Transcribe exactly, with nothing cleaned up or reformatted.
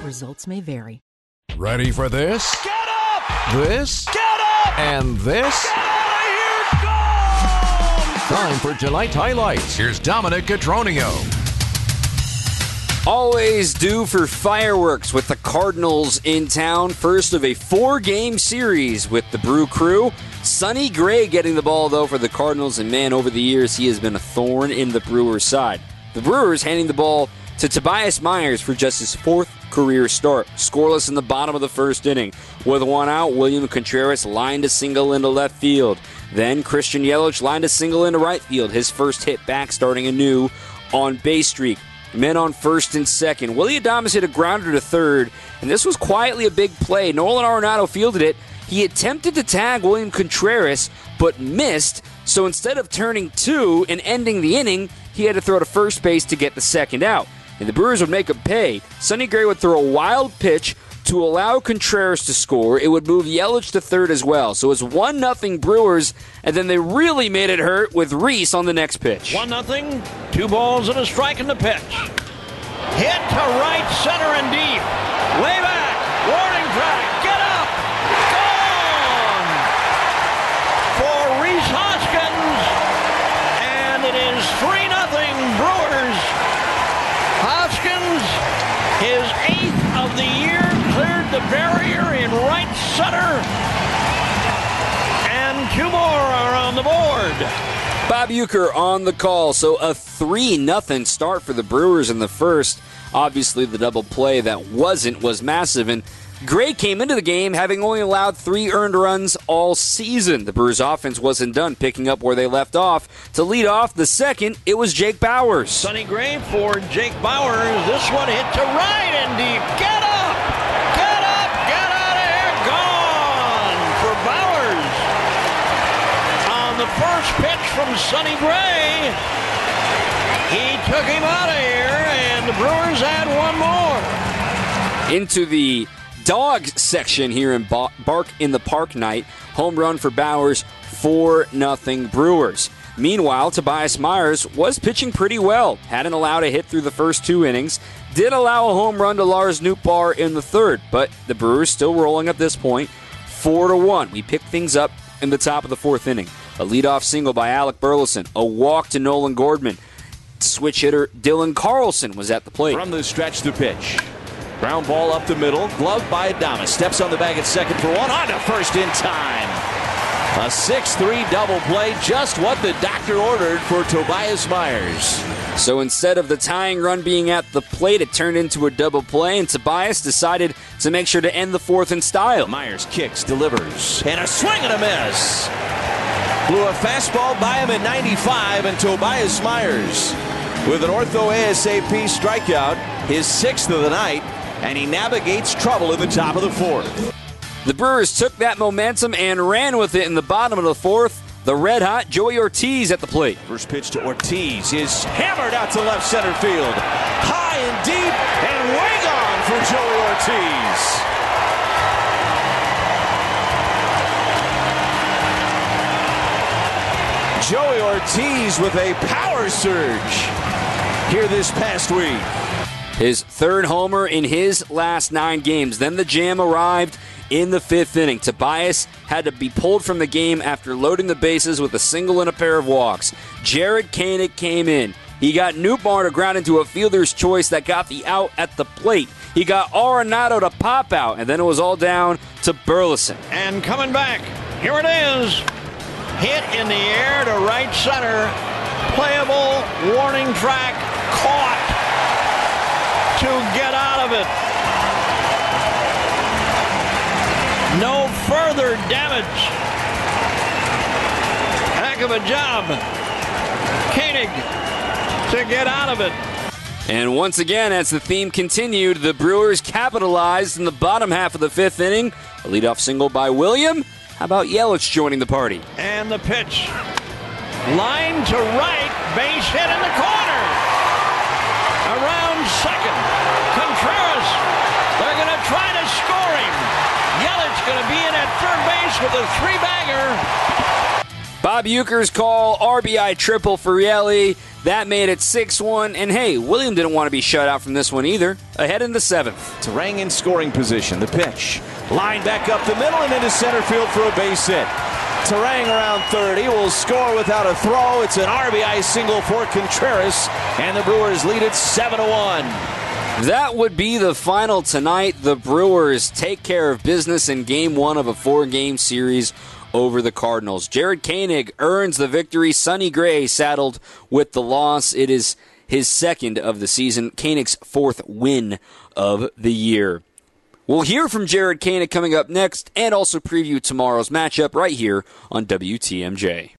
Results may vary. Ready for this? Get up! This? Get up! And this? Get out of here! Go! Time for tonight's highlights. Here's Dominic Cotroneo. Always due for fireworks with the Cardinals in town. First of a four-game series with the Brew Crew. Sonny Gray getting the ball, though, for the Cardinals. And, man, over the years, he has been a thorn in the Brewers' side. The Brewers handing the ball to Tobias Myers for just his fourth career start. Scoreless in the bottom of the first inning. With one out, William Contreras lined a single into left field. Then Christian Yelich lined a single into right field. His first hit back, starting anew on base streak. Men on first and second. Willy Adames hit a grounder to third, and this was quietly a big play. Nolan Arenado fielded it. He attempted to tag William Contreras, but missed. So instead of turning two and ending the inning, he had to throw to first base to get the second out. And the Brewers would make him pay. Sonny Gray would throw a wild pitch to allow Contreras to score. It would move Yelich to third as well. So it's one nothing Brewers, and then they really made it hurt with Reese on the next pitch. one nothing, two balls and a strike in the pitch. Hit to right center and deep. Way back, warning track, get up, gone for Reese Hoskins, and it is three nothing Brewers. Hoskins, his eighth of the year, cleared the barrier in right center, and two more are on the board. Bob Uecker on the call, so a three nothing start for the Brewers in the first. Obviously, the double play that wasn't was massive, and Gray came into the game having only allowed three earned runs all season. The Brewers' offense wasn't done, picking up where they left off. To lead off the second, it was Jake Bauers. Sonny Gray for Jake Bauers. This one hit to right and deep. Get up! Get up! Get out of here! Gone for Bauers. On the first pitch from Sonny Gray, he took him out of here, and the Brewers had one more. Into the dog section here in Bark in the Park night. Home run for Bauers, four nothing Brewers. Meanwhile, Tobias Myers was pitching pretty well. Hadn't allowed a hit through the first two innings. Did allow a home run to Lars Nootbaar in the third, but the Brewers still rolling at this point, four to one. We pick things up in the top of the fourth inning. A leadoff single by Alec Burleson. A walk to Nolan Gordman. Switch hitter Dylan Carlson was at the plate. From the stretch, the pitch. Ground ball up the middle, gloved by Adames. Steps on the bag at second for one, on to first in time. A six three double play, just what the doctor ordered for Tobias Myers. So instead of the tying run being at the plate, it turned into a double play, and Tobias decided to make sure to end the fourth in style. Myers kicks, delivers, and a swing and a miss. Blew a fastball by him at ninety-five, and Tobias Myers with an ortho A S A P strikeout, his sixth of the night, and he navigates trouble in the top of the fourth. The Brewers took that momentum and ran with it in the bottom of the fourth. The red-hot Joey Ortiz at the plate. First pitch to Ortiz is hammered out to left center field. High and deep and way gone for Joey Ortiz. Joey Ortiz with a power surge here this past week. His third homer in his last nine games. Then the jam arrived in the fifth inning. Tobias had to be pulled from the game after loading the bases with a single and a pair of walks. Jared Koenig came in. He got Nootbaar to ground into a fielder's choice that got the out at the plate. He got Arenado to pop out, and then it was all down to Burleson. And coming back, here it is. Hit in the air to right center. Playable, warning track, caught to get out of it. No further damage. Heck of a job, Koenig, to get out of it. And once again, as the theme continued, the Brewers capitalized in the bottom half of the fifth inning. A leadoff single by William. How about Yelich joining the party? And the pitch. Line to right, base hit in the corner. Around second. Contreras, they're going to try to score him. Yelich going to be in at third base with a three-bagger. Bob Euchre's call, R B I triple for Yelly. That made it six one. And hey, William didn't want to be shut out from this one either. Ahead in the seventh. Turang in scoring position. The pitch. Line back up the middle and into center field for a base hit. Turang around thirty will score without a throw. It's an R B I single for Contreras, and the Brewers lead it seven to one. That would be the final tonight. The Brewers take care of business in game one of a four-game series over the Cardinals. Jared Koenig earns the victory. Sonny Gray saddled with the loss. It is his second of the season, Koenig's fourth win of the year. We'll hear from Jared Koenig coming up next and also preview tomorrow's matchup right here on W T M J.